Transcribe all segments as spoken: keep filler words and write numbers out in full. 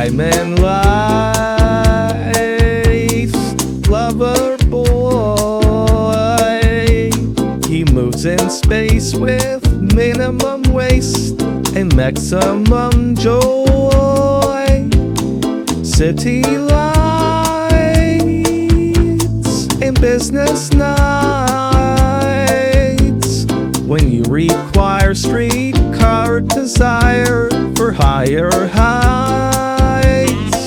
time in life, lover boy. He moves in space with minimum waste and maximum joy. City lights and business nights, when you require streetcar desire for higher heights.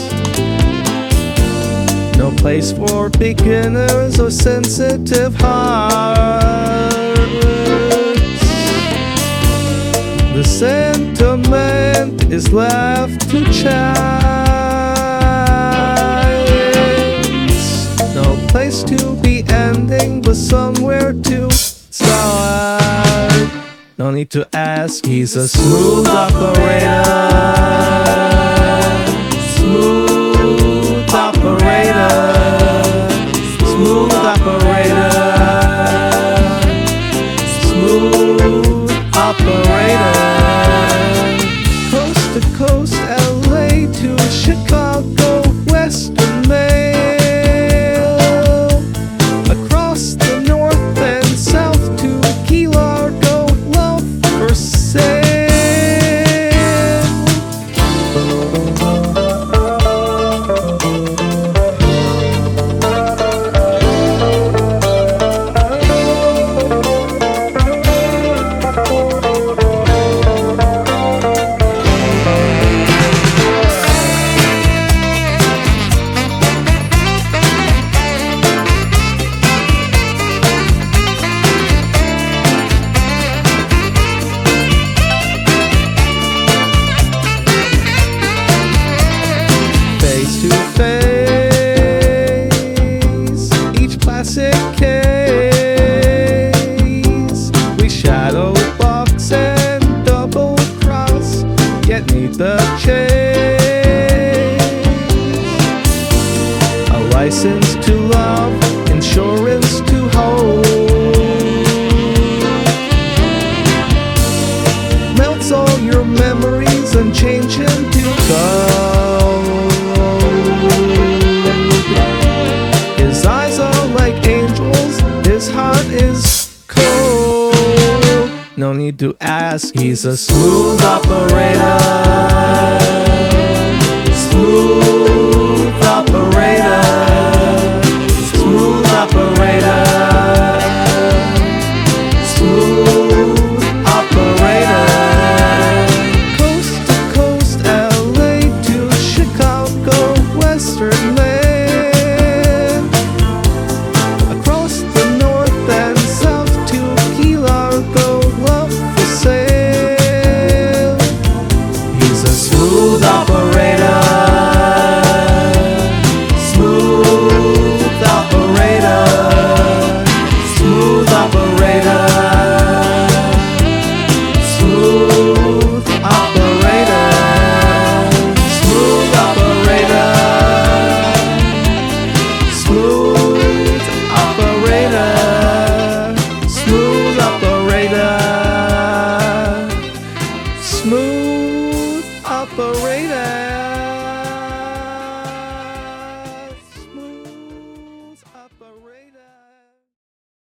No place for beginners or sensitive hearts. The sentiment is left to chance. No place to be ending, but somewhere to start. No need to ask, he's a smooth operator. Smooth operator. Smooth operator. Smooth operator. Coast to coast, L A to Chicago, Western Mail. Across the north and south to Key Largo, love for sale. To face each classic case, we shadow box and double cross, yet need the chase. A license to love, insurance to hold, melts all your memories and change into gold. His eyes are like angels, his heart is cold. No need to ask, he's a smooth operator. Smooth operator. Smooth operator. Smooth operator. Coast to coast, L A to Chicago, Western Mail. Smooth operator. Smooth operator. Smooth operator. Smooth operator. Smooth operator. Smooth operator. Smooth operator. Smooth operator.